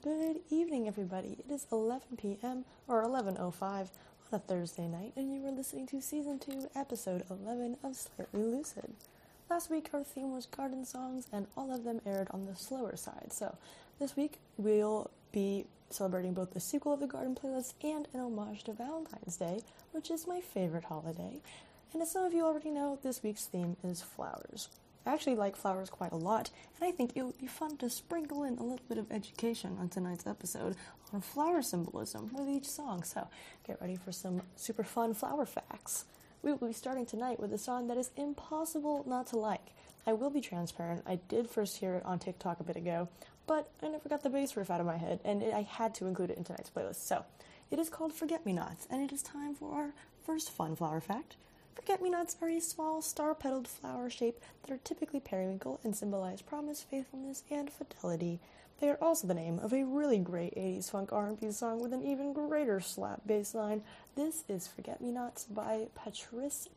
Good evening, everybody. It is 11 p.m. or 11:05 on a Thursday night, and you are listening to Season 2, Episode 11 of Slightly Lucid. Last week, our theme was garden songs, and all of them aired on the slower side. So this week, we'll be celebrating both the sequel of the Garden playlist and an homage to Valentine's Day, which is my favorite holiday. And as some of you already know, this week's theme is flowers. I actually like flowers quite a lot, and I think it would be fun to sprinkle in a little bit of education on tonight's episode on flower symbolism with each song, so get ready for some super fun flower facts. We will be starting tonight with a song that is impossible not to like. I will be transparent, I did first hear it on TikTok a bit ago, but I never got the bass riff out of my head, and I had to include it in tonight's playlist. So, it is called Forget-Me-Nots, and it is time for our first fun flower fact. Forget-me-nots are a small, star-petaled flower shape that are typically periwinkle and symbolize promise, faithfulness, and fidelity. They are also the name of a really great 80s funk R&B song with an even greater slap bass line. This is Forget-Me-Nots by Patrice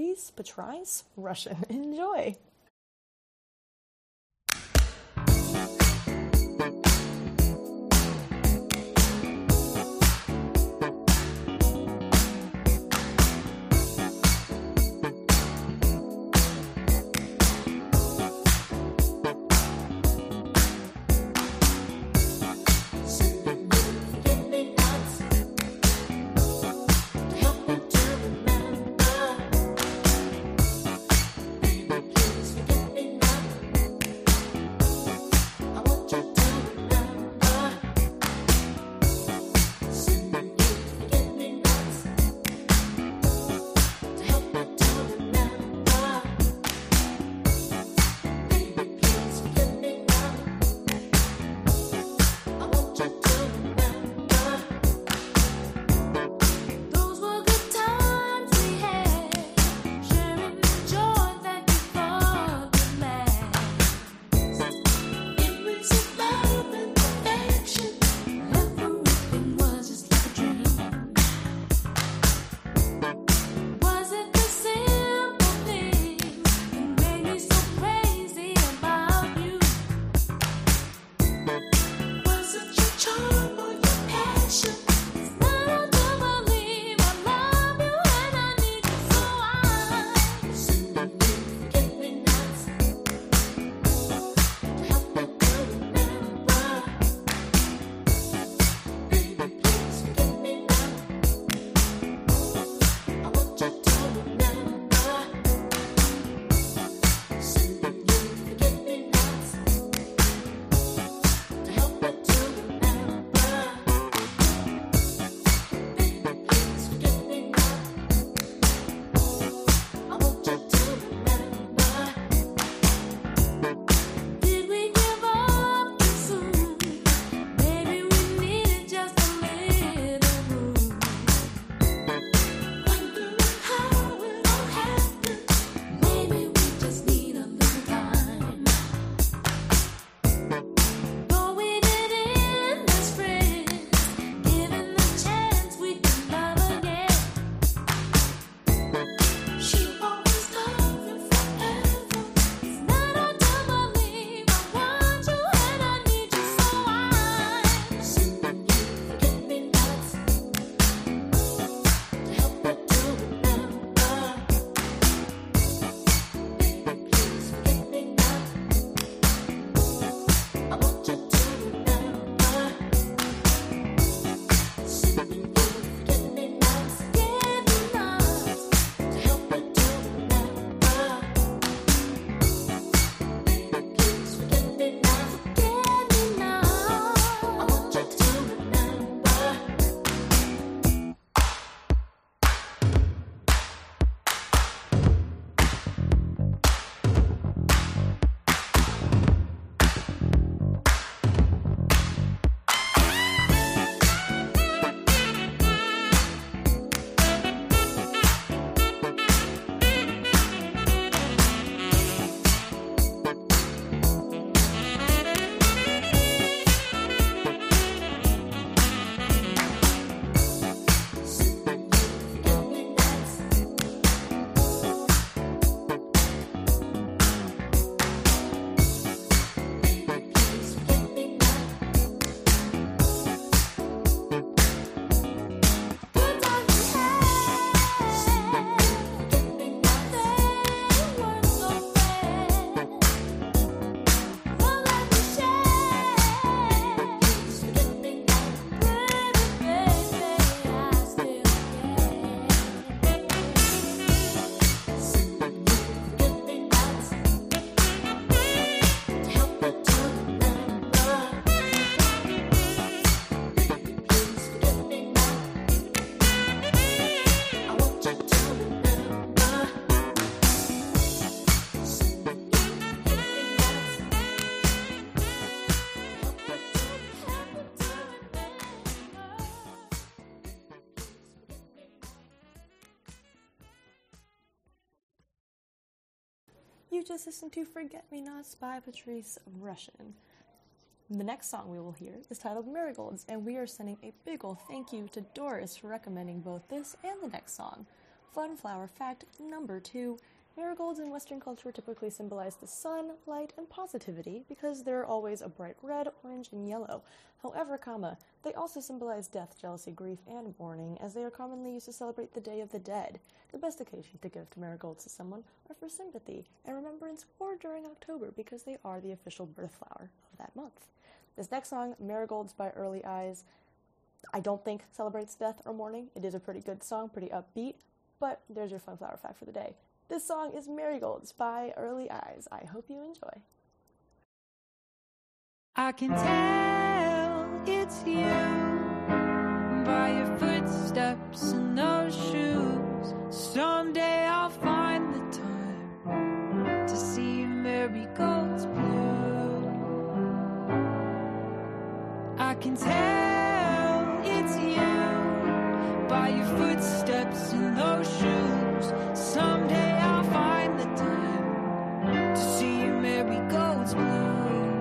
Russian. Enjoy! Charge You just listened to Forget Me Nots by Patrice Rushen. The next song we will hear is titled Marigolds, and we are sending a big ol' thank you to Doris for recommending both this and the next song. Fun flower fact number 2. Marigolds in Western culture typically symbolize the sun, light, and positivity because they're always a bright red, orange, and yellow. However, they also symbolize death, jealousy, grief, and mourning, as they are commonly used to celebrate the Day of the Dead. The best occasion to give marigolds to someone are for sympathy and remembrance, or during October because they are the official birth flower of that month. This next song, Marigolds by Early Eyes, I don't think celebrates death or mourning. It is a pretty good song, pretty upbeat, but there's your fun flower fact for the day. This song is Marigolds by Early Eyes. I hope you enjoy. I can tell it's you by your footsteps and those shoes. Someday I'll find the time to see marigolds bloom. I can tell it's you by your footsteps and those shoes. Someday I'll find the time to see marigolds bloom.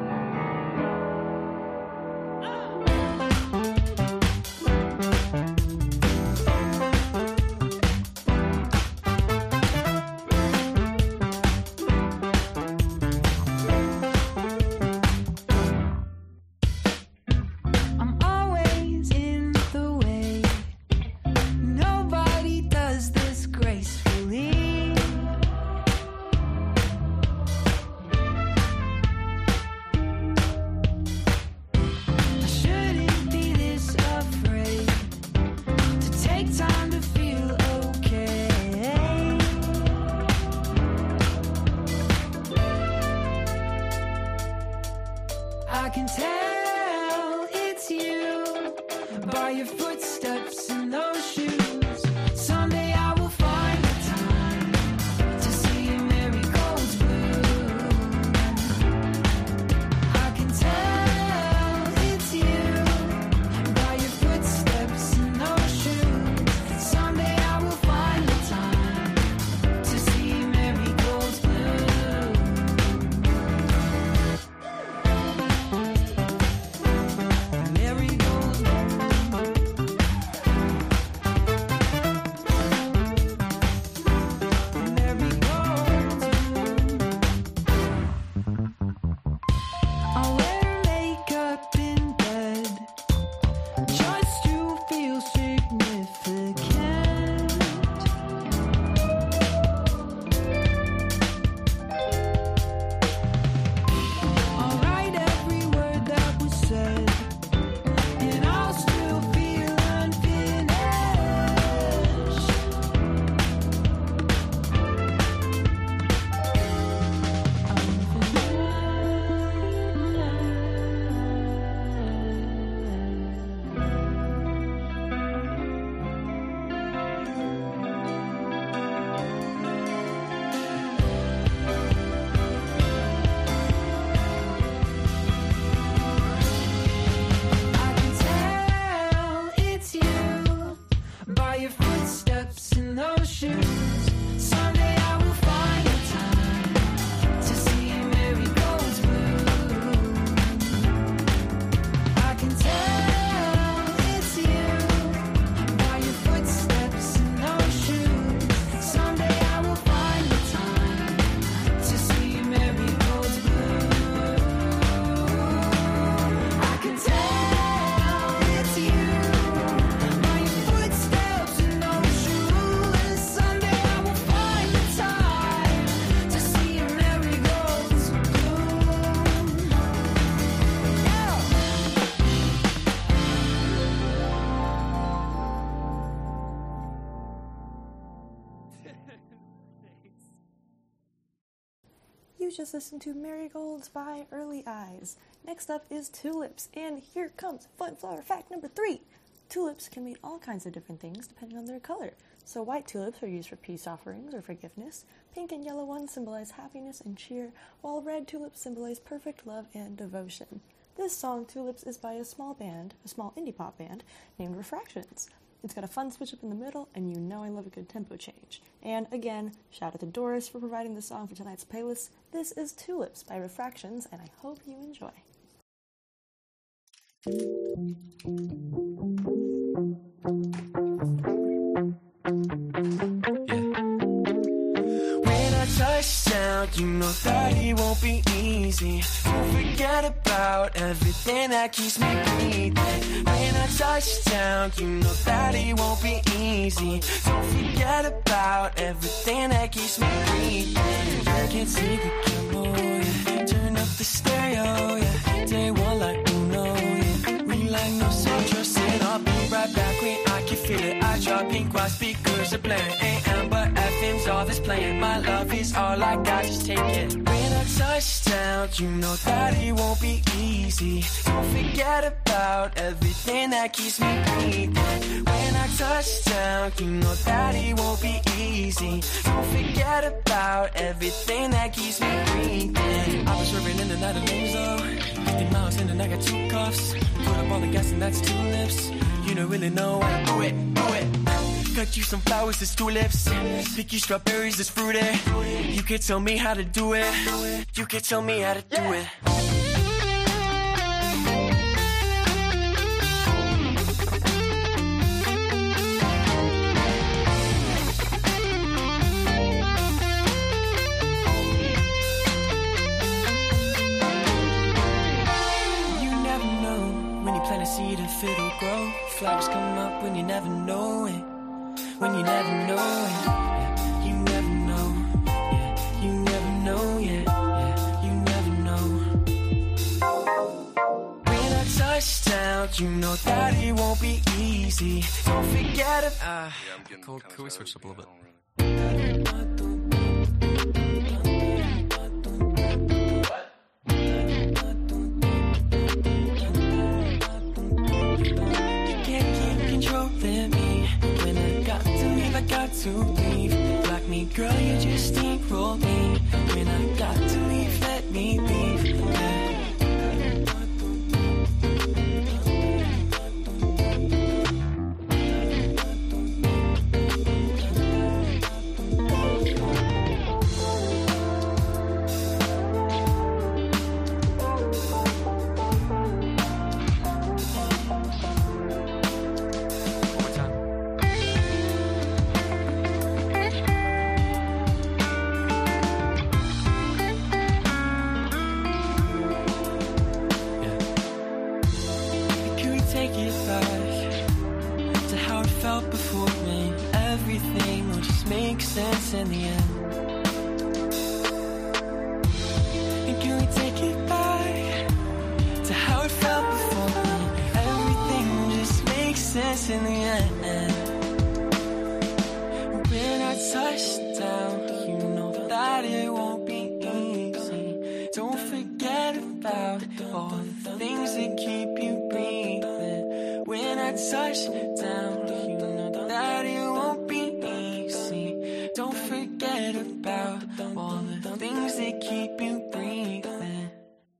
I can tell it's you by your footsteps and those shoes. Someday I will find the time to see marigolds bloom. I can tell it's you by your footsteps and those shoes. Someday I will find the time to see marigolds bloom. You just listened to Marigolds by Early Eyes. Next up is tulips, and here comes fun flower fact number 3. Tulips can mean all kinds of different things depending on their color. So white tulips are used for peace offerings or forgiveness. Pink and yellow ones symbolize happiness and cheer, while red tulips symbolize perfect love and devotion. This song, Tulips, is by a small indie pop band named Refractions. It's got a fun switch up in the middle, and you know I love a good tempo change. And again, shout out to Doris for providing the song for tonight's playlist. This is Tulips by Refractions, and I hope you enjoy. When I touch down, you know that it won't be easy. Don't forget about everything that keeps me breathing. When I touch down, you know that it won't be easy. Don't forget about everything that keeps me breathing. I can't see the camera, yeah. Turn up the stereo, yeah. Day one like Uno, yeah. We like no trust it. I'll be right back when I can feel it. I drop pink while speakers are playing. AM but FM's all that's playing. My love is all I got, just take it. When I touch down, you know that it won't be easy. Don't forget about everything that keeps me breathing. When I touch down, you know that it won't be easy. Don't forget about everything that keeps me breathing. I was swerving in the night of lanes though. 50 miles in and I got 2 cuffs. Put up all the gas and that's tulips. You don't really know how to do it, do it. Cut you some flowers, it's tulips. Pick you strawberries, it's fruity. You can tell me how to do it. You can tell me how to do it. Seed if it'll grow. Flowers come up when you never know it. When you never know it. Yeah, you never know. Yeah, you never know. Yeah, yeah, you never know. When I touch down, you know that it won't be easy. Don't forget it. Can we switch up a little bit? To leave, like me, girl, you just steamroll me. When I got to leave, let me leave. Yeah. In the end, and can we take it back to how it felt before me? Everything just makes sense in the end. When I touch down, you know that it won't be easy. Don't forget about all the things that keep you breathing. When I touch down, you know that it won't be easy. Don't forget about all the things that keep you breathing.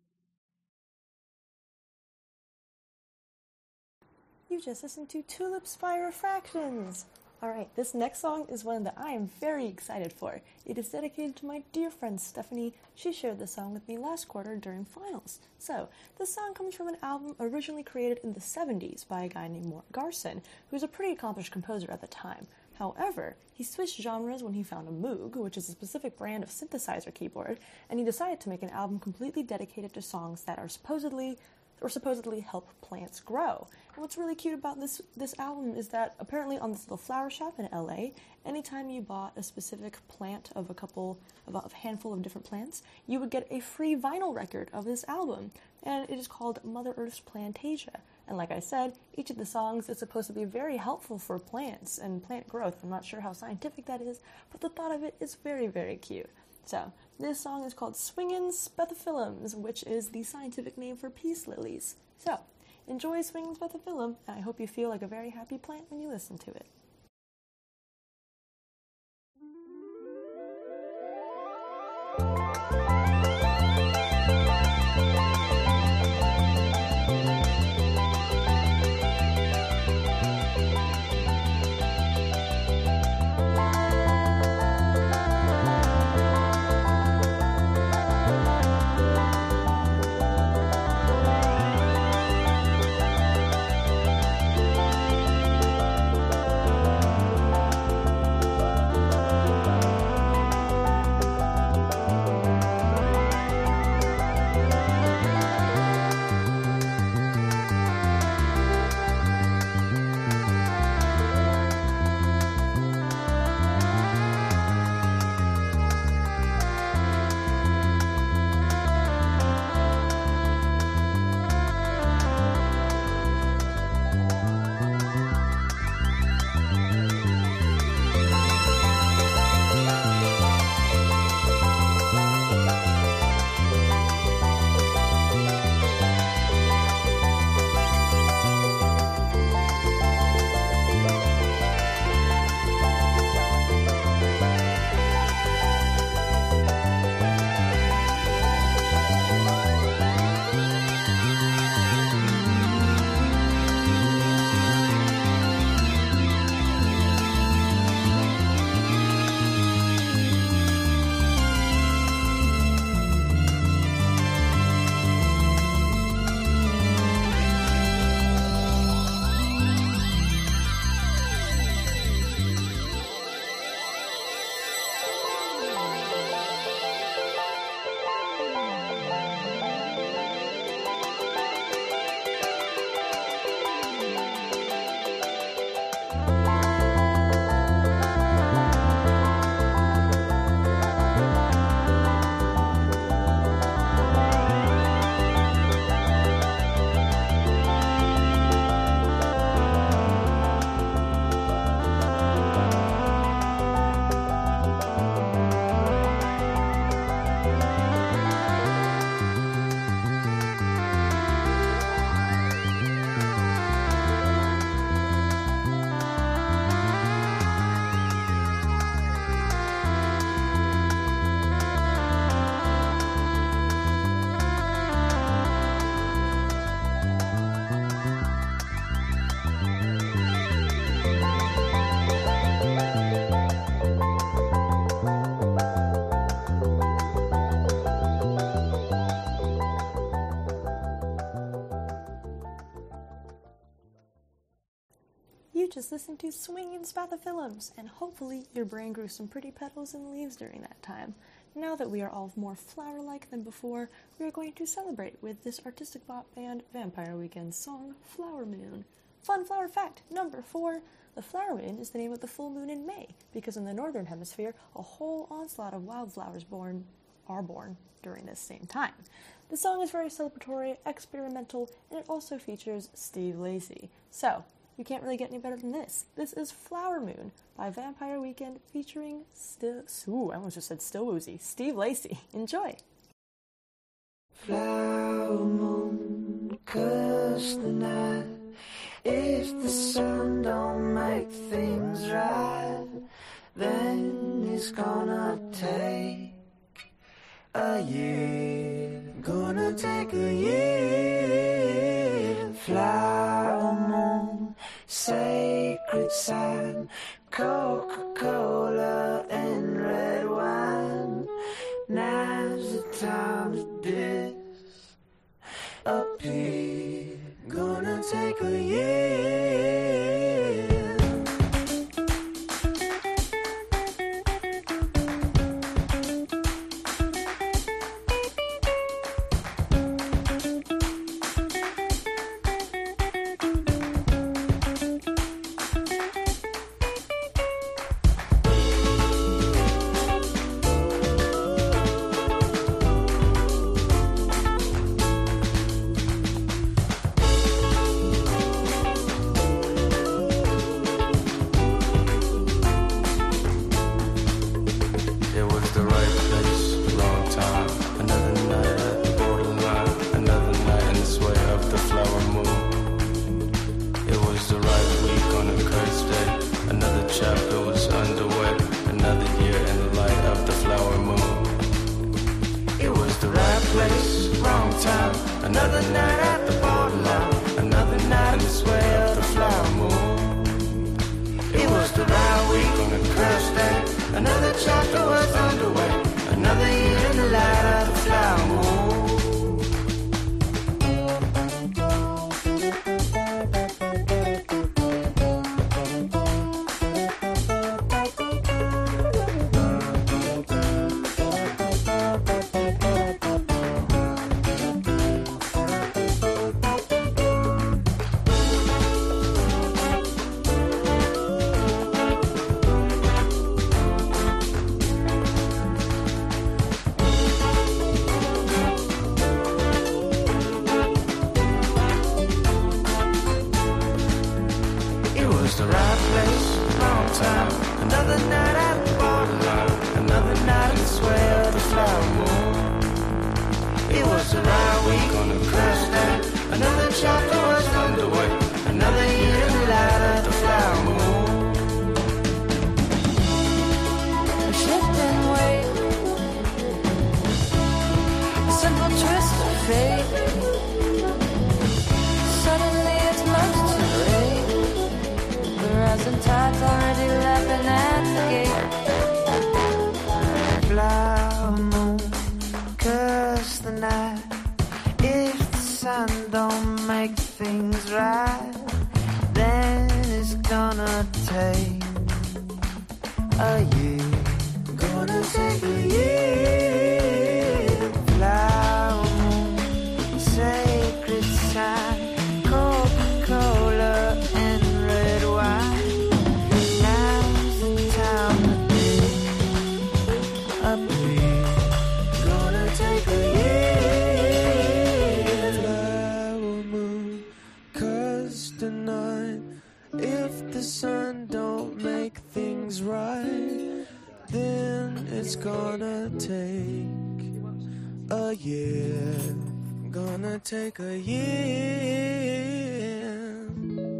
You just listened to Tulips by Refractions. Alright, this next song is one that I am very excited for. It is dedicated to my dear friend Stephanie. She shared this song with me last quarter during finals. So, this song comes from an album originally created in the 70s by a guy named Mort Garson, who was a pretty accomplished composer at the time. However, he switched genres when he found a Moog, which is a specific brand of synthesizer keyboard, and he decided to make an album completely dedicated to songs that are supposedly help plants grow. And what's really cute about this album is that apparently on this little flower shop in LA, anytime you bought a specific plant of a handful of different plants, you would get a free vinyl record of this album. And it is called Mother Earth's Plantasia. And like I said, each of the songs is supposed to be very helpful for plants and plant growth. I'm not sure how scientific that is, but the thought of it is very, very cute. So, this song is called Swingin' Spathiphyllums, which is the scientific name for peace lilies. So, enjoy Swingin' Spathiphyllum, and I hope you feel like a very happy plant when you listen to it. You just listened to Swingin' Spathiphyllums, and hopefully your brain grew some pretty petals and leaves during that time. Now that we are all more flower-like than before, we are going to celebrate with this artistic pop band Vampire Weekend's song, Flower Moon. Fun flower fact number 4, the flower moon is the name of the full moon in May, because in the northern hemisphere, a whole onslaught of wildflowers are born during this same time. The song is very celebratory, experimental, and it also features Steve Lacy. So, you can't really get any better than this. This is Flower Moon by Vampire Weekend featuring I almost just said Still Woozy, Steve Lacy. Enjoy! Flower moon, curse the night. If the sun don't make things right, then it's gonna take a year. Gonna take a year. Flower moon, sacred sign, Coca-Cola and red wine. Now's the time to disappear. Gonna take a year. Another night at the borderline, another night in the sway of the flower moon. It was the right week on a cursed day. Another chapter was underway, another year in the light of the flower moon. Take a year.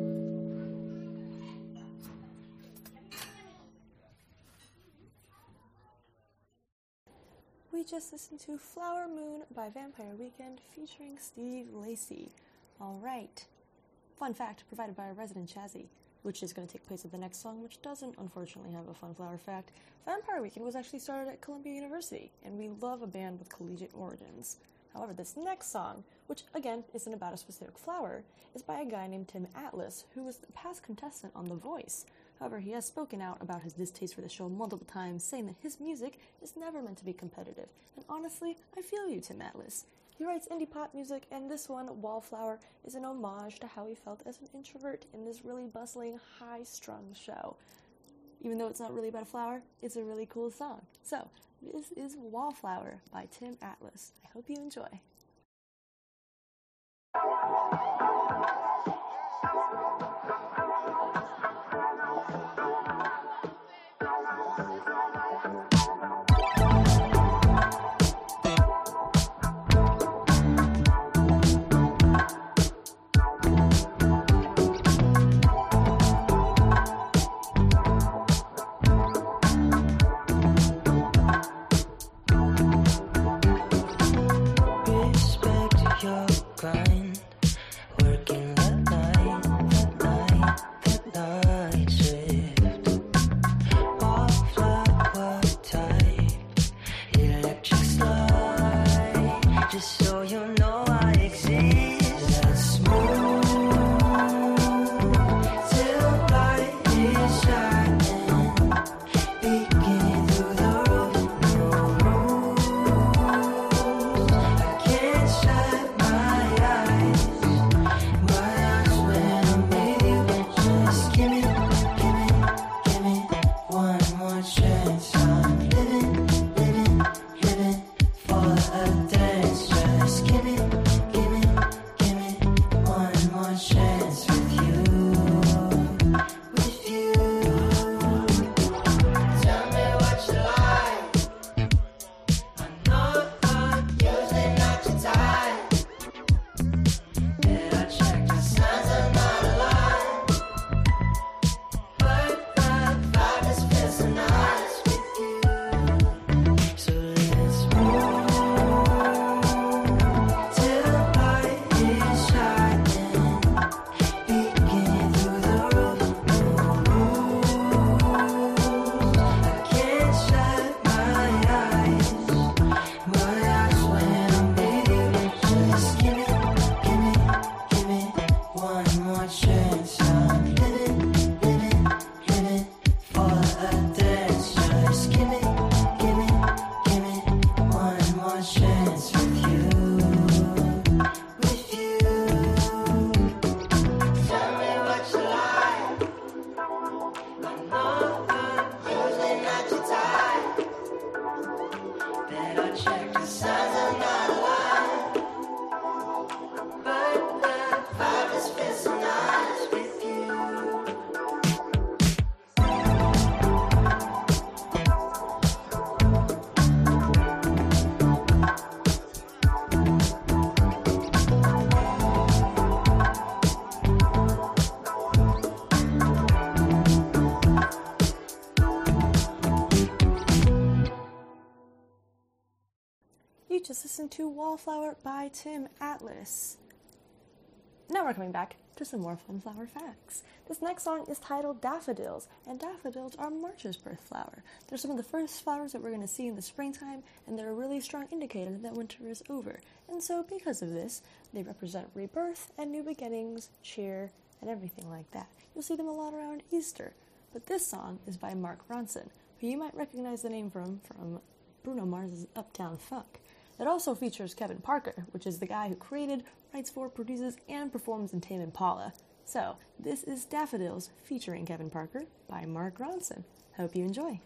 We just listened to Flower Moon by Vampire Weekend featuring Steve Lacy. Alright. Fun fact provided by our resident Chazzy, which is going to take place at the next song, which doesn't unfortunately have a fun flower fact. Vampire Weekend was actually started at Columbia University, and we love a band with collegiate origins. However, this next song, which again isn't about a specific flower, is by a guy named Tim Atlas, who was the past contestant on The Voice. However, he has spoken out about his distaste for the show multiple times, saying that his music is never meant to be competitive. And honestly, I feel you, Tim Atlas. He writes indie pop music, and this one, Wallflower, is an homage to how he felt as an introvert in this really bustling, high-strung show. Even though it's not really about a flower, it's a really cool song. So, this is Wallflower by Tim Atlas. I hope you enjoy. You just listened to Wallflower by Tim Atlas. Now we're coming back to some more fun flower facts. This next song is titled Daffodils, and daffodils are March's birth flower. They're some of the first flowers that we're going to see in the springtime, and they're a really strong indicator that winter is over. And so because of this, they represent rebirth and new beginnings, cheer, and everything like that. You'll see them a lot around Easter. But this song is by Mark Ronson, who you might recognize the name from Bruno Mars' Uptown Funk. It also features Kevin Parker, which is the guy who created, writes for, produces, and performs in Tame Impala. So, this is Daffodils featuring Kevin Parker by Mark Ronson. Hope you enjoy.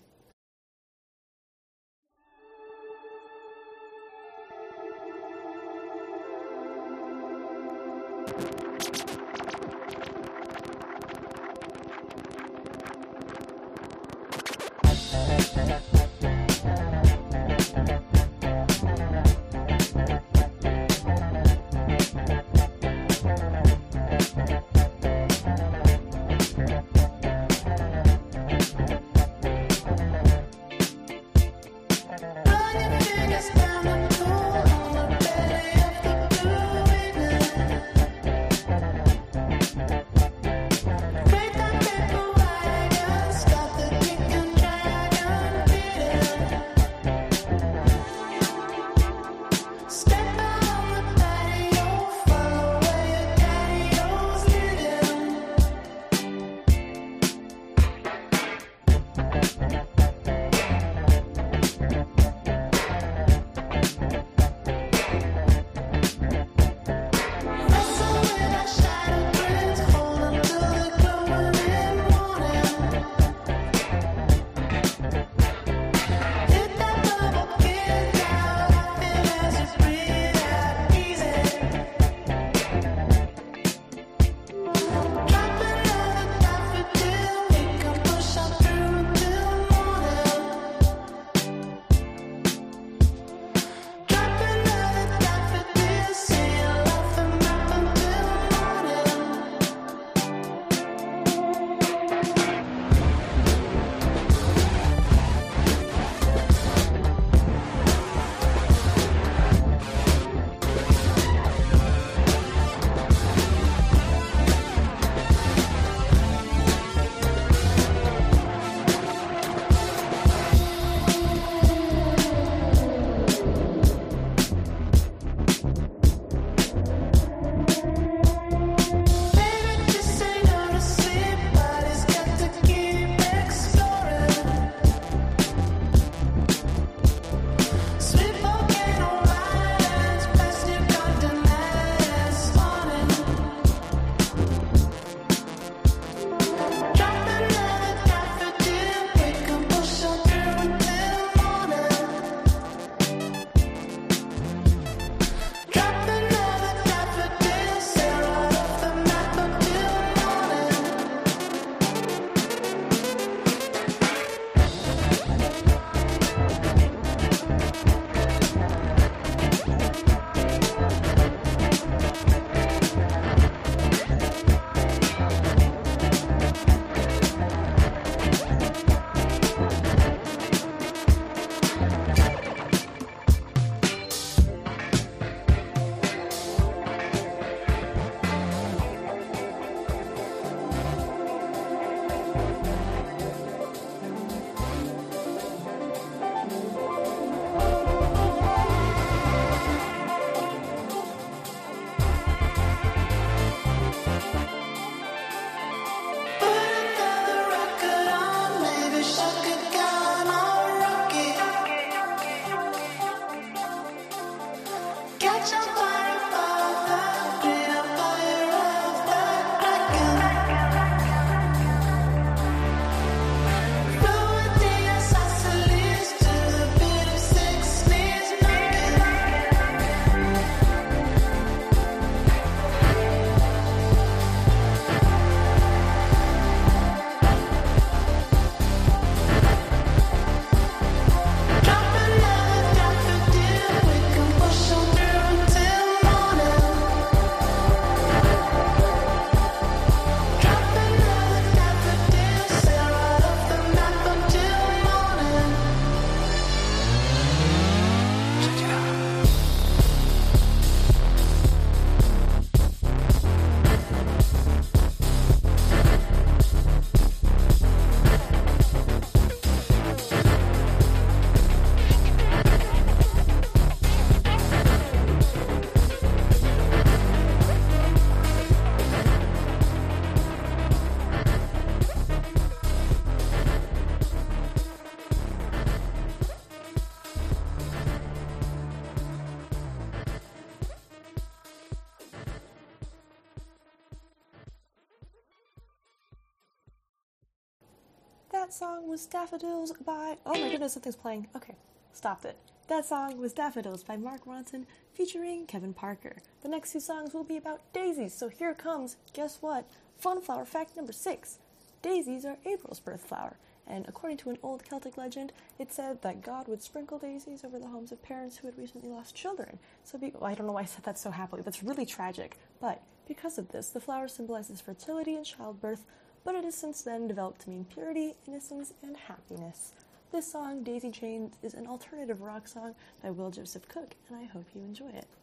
That song was Daffodils by... Oh my goodness, something's playing. Okay, stopped it. That song was Daffodils by Mark Ronson featuring Kevin Parker. The next two songs will be about daisies, so here comes, guess what? Fun flower fact number 6. Daisies are April's birth flower, and according to an old Celtic legend, it said that God would sprinkle daisies over the homes of parents who had recently lost children. So I don't know why I said that so happily. That's really tragic. But because of this, the flower symbolizes fertility and childbirth, but it has since then developed to mean purity, innocence, and happiness. This song, Daisy Chains, is an alternative rock song by Will Joseph Cook, and I hope you enjoy it.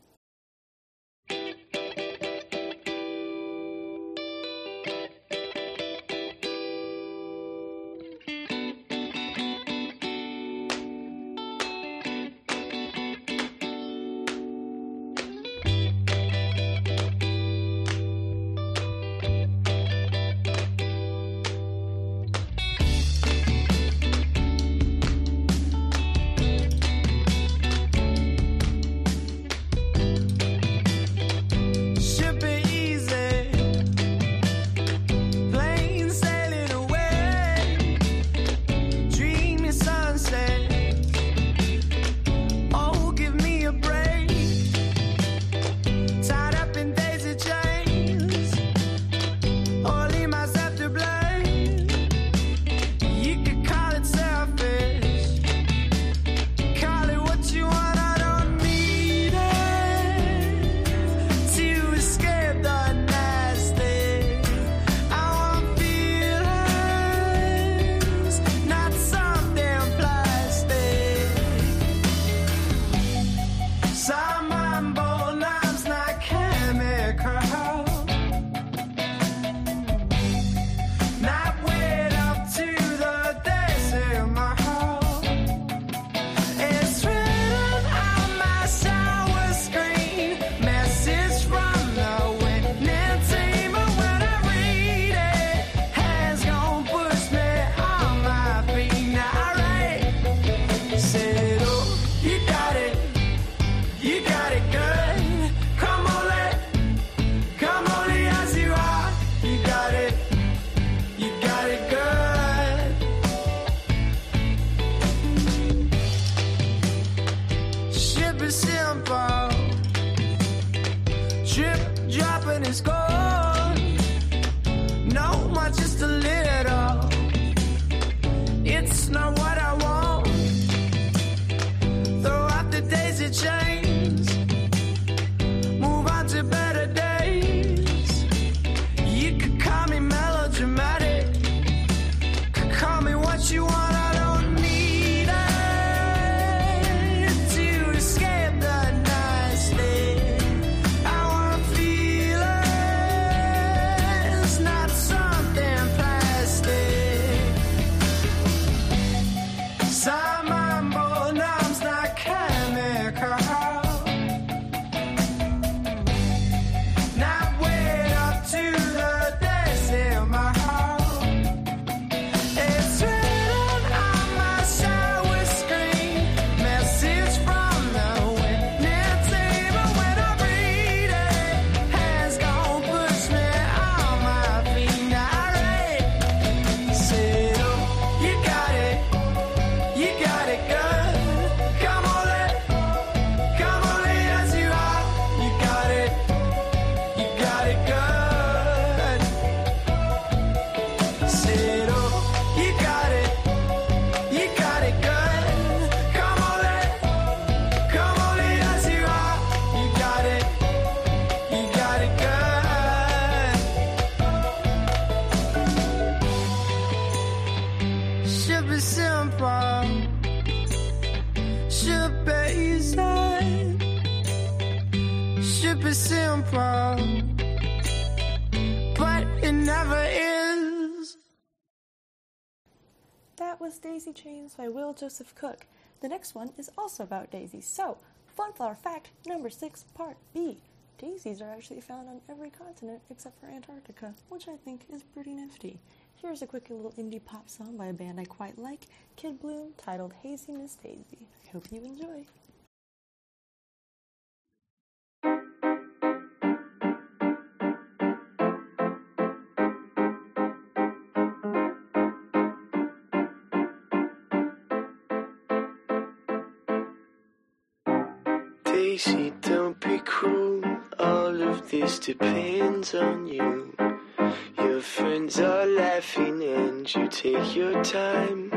That was Daisy Chains by Will Joseph Cook. The next one is also about daisies. So, fun flower fact number 6, part B. Daisies are actually found on every continent except for Antarctica, which I think is pretty nifty. Here's a quick little indie pop song by a band I quite like, Kid Bloom, titled Hazy Miss Daisy. I hope you enjoy. Daisy, don't be cruel. All of this depends on you. Your friends are laughing and you take your time.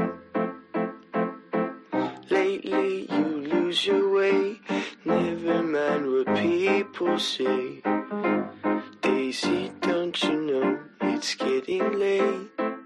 Lately you lose your way. Never mind what people say. Daisy, don't you know it's getting late?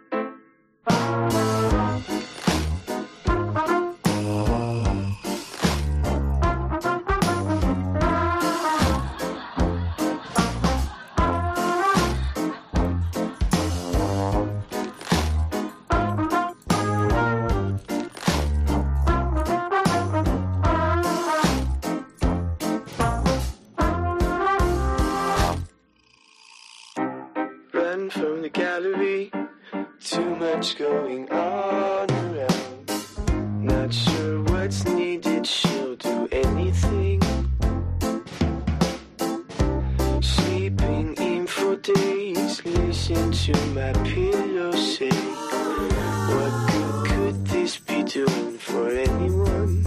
From the gallery, too much going on around. Not sure what's needed, she'll do anything. Sleeping in for days, listen to my pillow say, what good could this be doing for anyone?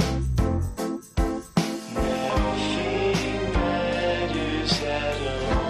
Nothing matters at all.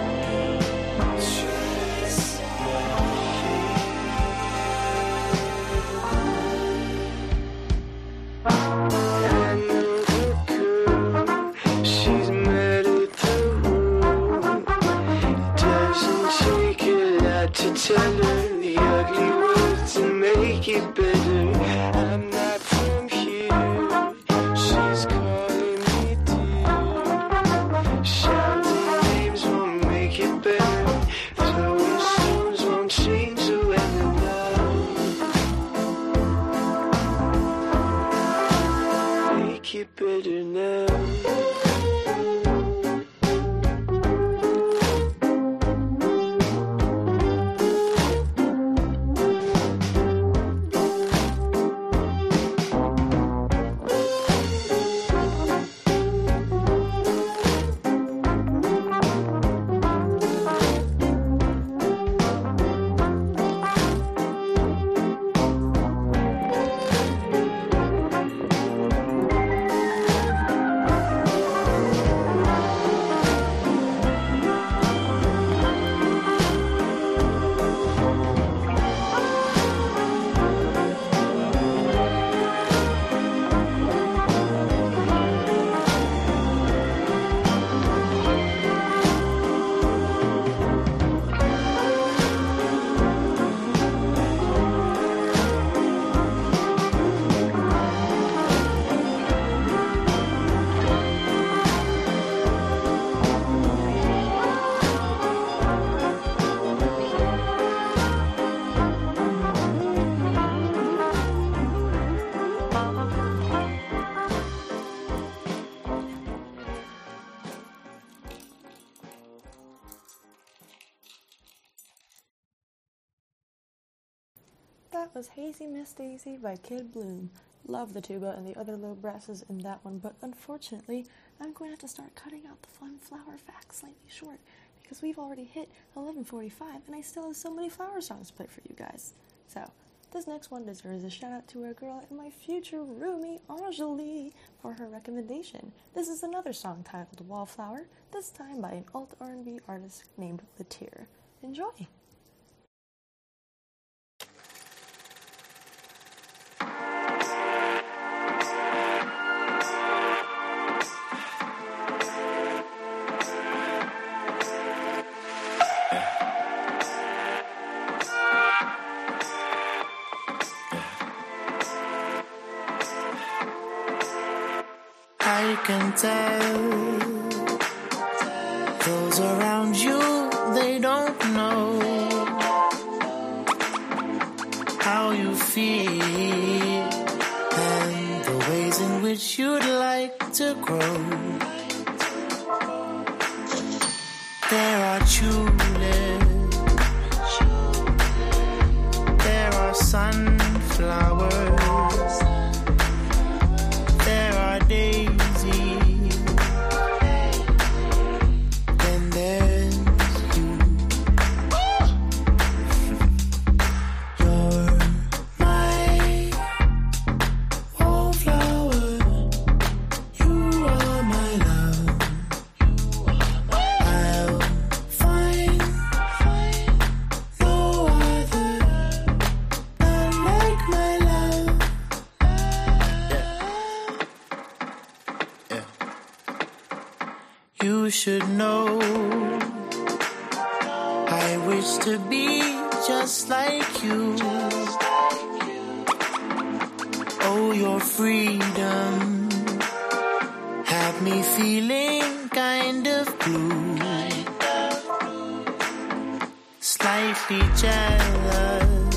To tell her the ugly words and make it better. I'm not from here, she's calling me dear. Shouting names won't make it better. Throwing stones won't change the weather now. Make it better now. That was Hazy Miss Daisy by Kid Bloom. Love the tuba and the other low brasses in that one, but unfortunately, I'm going to have to start cutting out the fun flower facts slightly short, because we've already hit 11:45 and I still have so many flower songs to play for you guys. So, this next one deserves a shout out to a girl and my future roomie, Anjali, for her recommendation. This is another song titled Wallflower, this time by an alt R&B artist named Latir. Enjoy! I can tell those around you, they don't know how you feel and the ways in which you'd like to grow. There are tulips, there are sunflowers, there are daisies. Love. you should know. I wish to be just like you. Oh, your freedom had me feeling kind of blue, slightly jealous.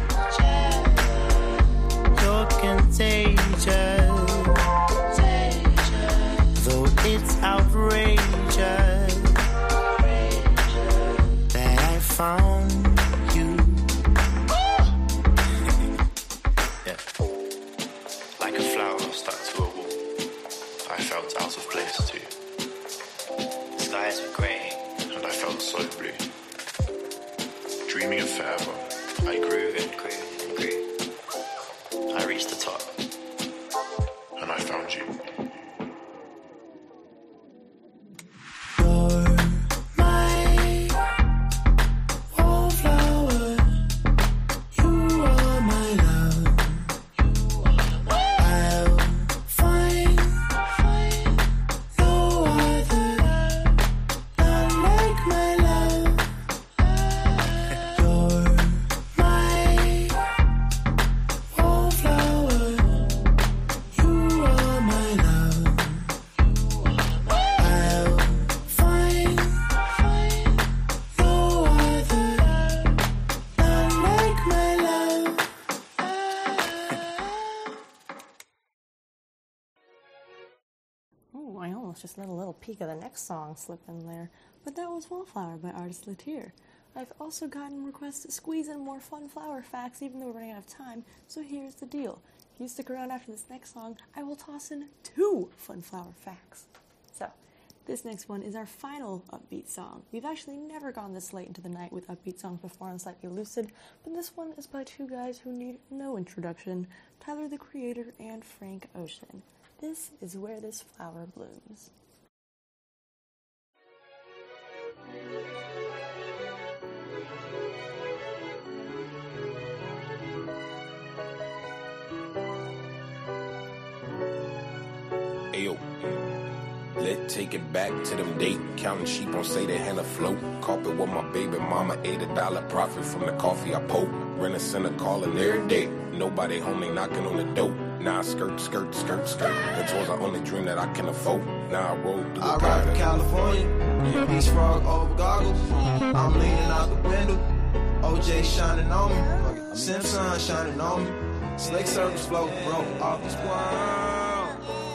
You're contagious, though it's outrageous that I found you. Yeah. Like a flower stuck to a wall, I felt out of place too. The skies were grey and I felt so blue. Dreaming of forever, I grew and grew and grew. I reached the top and I found you. I almost just let a little peek of the next song slip in there, but that was Wallflower by Artist Latier. I've also gotten requests to squeeze in more fun flower facts even though we're running out of time, so here's the deal. If you stick around after this next song, I will toss in 2 fun flower facts. So, this next one is our final upbeat song. We've actually never gone this late into the night with upbeat songs before on Slightly Lucid, but this one is by 2 guys who need no introduction, Tyler the Creator and Frank Ocean. This is Where This Flower Blooms. Ayo, let's take it back to them date. Counting sheep on say they had a float. Carpet with my baby mama, $8 profit from the coffee I poke. Rent a center calling every day. Nobody home, they knocking on the door. Now I skirt. That's was the only dream that I can afford. Now I roll through the I ride to California, Beach frog over goggles. I'm leaning out the window, OJ shining on me, Simpson shining on me. Slick surface float broke off the squirrel.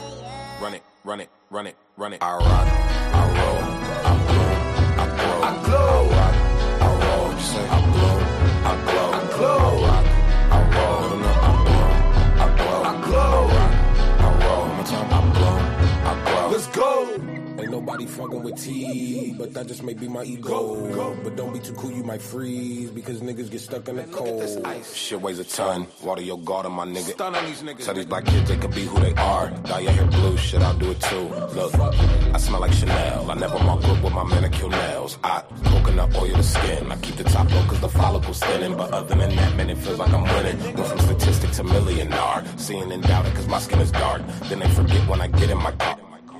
Run it. I rock, I roll, I blow, I glow, I glow. I rock, I roll, you say I blow, I glow, I glow. I rock, I roll, I blow, I glow, I glow. I rock, I roll, one more time, I blow, I glow. Let's go. Ain't nobody fucking with T, but that just may be my ego. But don't be too cool, you might freeze, because niggas get stuck in the cold. Shit weighs a ton, water your garden, my nigga. Stun on these niggas. Tell these black kids they can be who they are. Dye your hair blue, shit, I'll do it too. Look, I smell like Chanel, I never mark up with my manicure nails. I coconut oil the skin, I keep the top low cause the follicle's thinning. But other than that, man, it feels like I'm winning. Went from statistic to millionaire, seeing and doubting cause my skin is dark. Then they forget when I get in my car.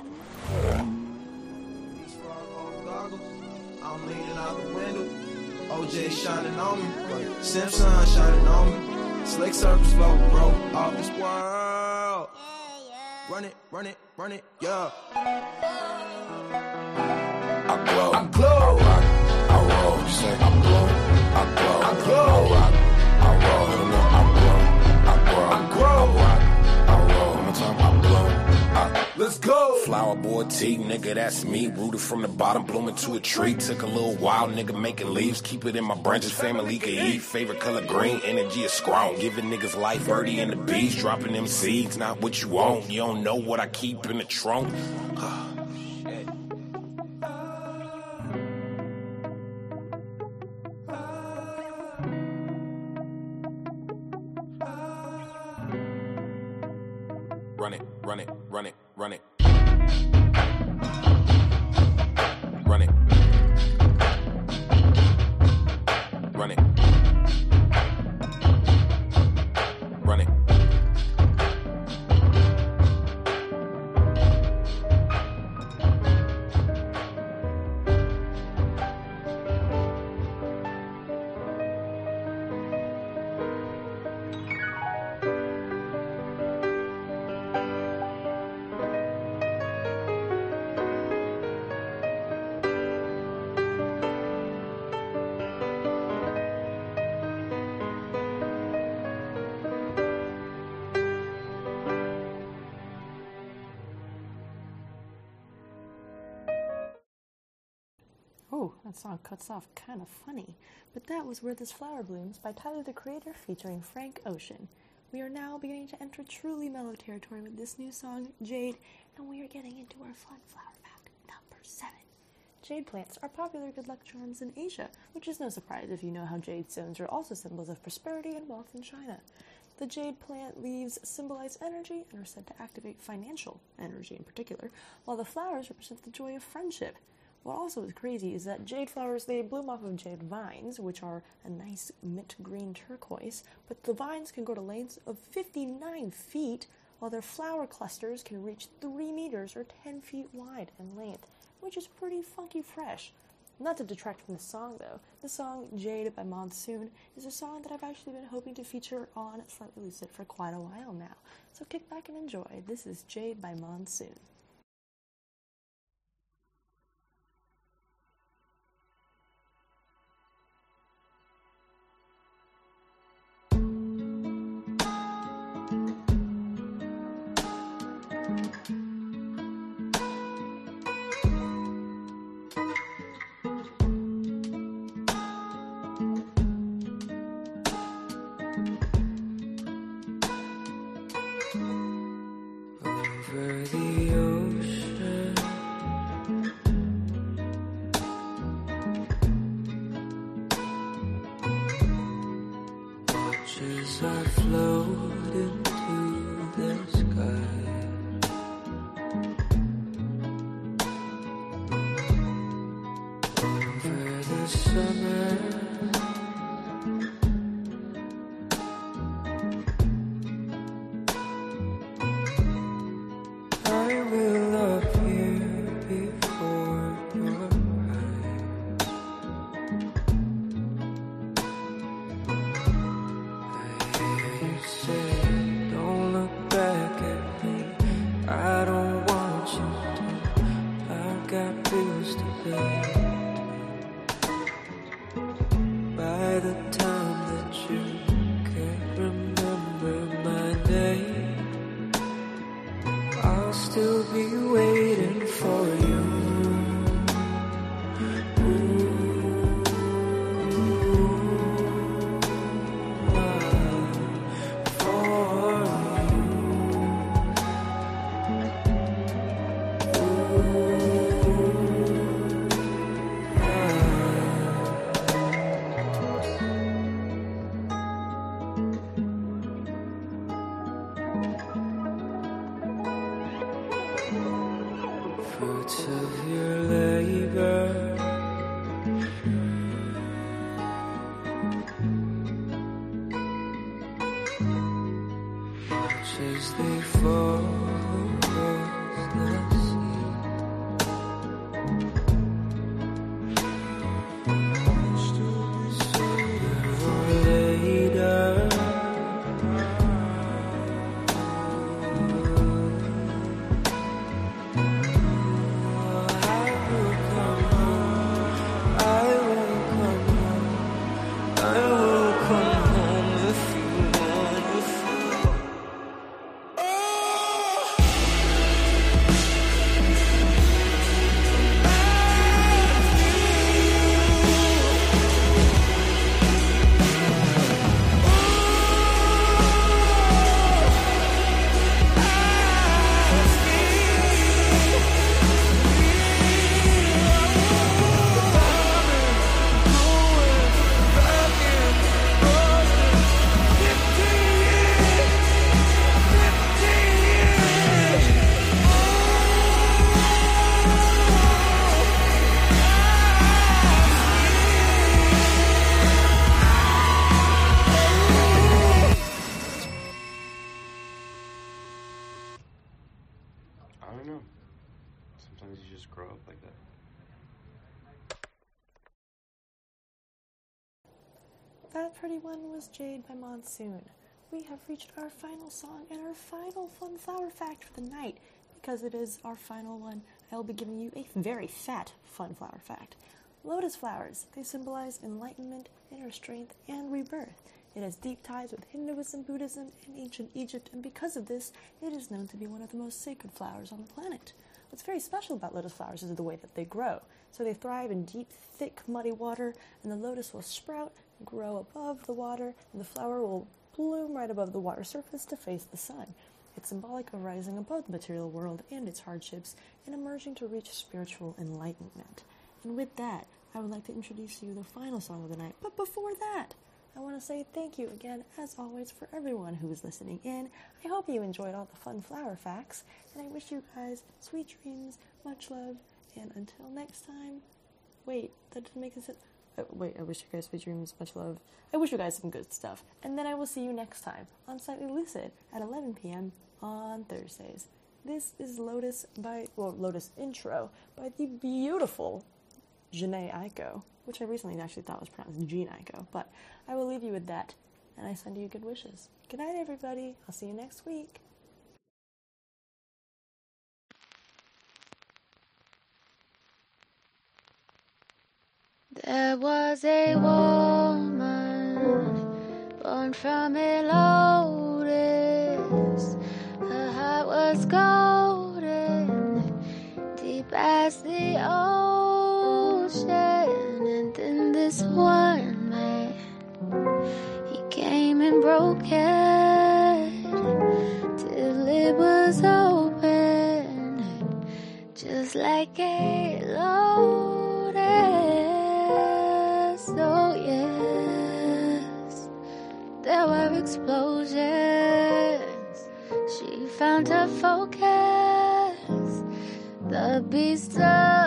I'm leaning out the window, OJ shining on me, Simpson shining on me. Slick surface float broke off the squirrel. Run it, yeah. I glow, I rock, I roll. You say I blow, I glow, I rock, I roll. I grow, I rock, I roll. One more time, I blow, let's go. Flower boy T, nigga, that's me. Rooted from the bottom, blooming to a tree. Took a little while, nigga, making leaves. Keep it in my branches, family can eat. Favorite color green, energy is strong. Giving niggas life, birdie and the bees. Dropping them seeds, not what you want. You don't know what I keep in the trunk. Run it. Run it. Run it. Run it. Run it. Run it. That song cuts off kind of funny. But that was Where This Flower Blooms by Tyler, the Creator, featuring Frank Ocean. We are now beginning to enter truly mellow territory with this new song, Jade, and we are getting into our fun flower fact, number 7. Jade plants are popular good luck charms in Asia, which is no surprise if you know how jade stones are also symbols of prosperity and wealth in China. The jade plant leaves symbolize energy and are said to activate financial energy in particular, while the flowers represent the joy of friendship. What also is crazy is that jade flowers, they bloom off of jade vines, which are a nice mint green turquoise, but the vines can go to lengths of 59 feet, while their flower clusters can reach 3 meters or 10 feet wide in length, which is pretty funky fresh. Not to detract from the song, though. The song Jade by Monsoon is a song that I've actually been hoping to feature on Slightly Lucid for quite a while now. So kick back and enjoy. This is Jade by Monsoon. Over the ocean, watch as I float into the sky. Over the summer, I will appear before your eyes. I hear you say, don't look back at me. I don't want you to. I've got bills to pay. By the time that you can't remember my name, I'll still be waiting for you. Fruits of your labor, watch as they fall across the sea. Sooner or later, I don't know. Sometimes you just grow up like that. That pretty one was Jade by Monsoon. We have reached our final song and our final fun flower fact for the night. Because it is our final one, I will be giving you a very fat fun flower fact. Lotus flowers, they symbolize enlightenment, inner strength, and rebirth. It has deep ties with Hinduism, Buddhism, and ancient Egypt, and because of this, it is known to be one of the most sacred flowers on the planet. What's very special about lotus flowers is the way that they grow. So they thrive in deep, thick, muddy water, and the lotus will sprout and grow above the water, and the flower will bloom right above the water surface to face the sun. It's symbolic of rising above the material world and its hardships and emerging to reach spiritual enlightenment. And with that, I would like to introduce to you the final song of the night. But before that, I want to say thank you again, as always, for everyone who is listening in. I hope you enjoyed all the fun flower facts, and I wish you guys sweet dreams, much love, and until next time. Wait, that didn't make sense. I wish you guys sweet dreams, much love. I wish you guys some good stuff. And then I will see you next time on Slightly Lucid at 11 p.m. on Thursdays. This is Lotus Intro by the beautiful Jhené Aiko, which I recently actually thought was pronounced Jean Aiko, but I will leave you with that, and I send you good wishes. Good night, everybody. I'll see you next week. There was a woman born from a lotus. Her heart was golden, deep as the ocean. And then this one man, he came and broke it till it was open, just like a lotus. Oh yes, there were explosions. She found her focus, the beast of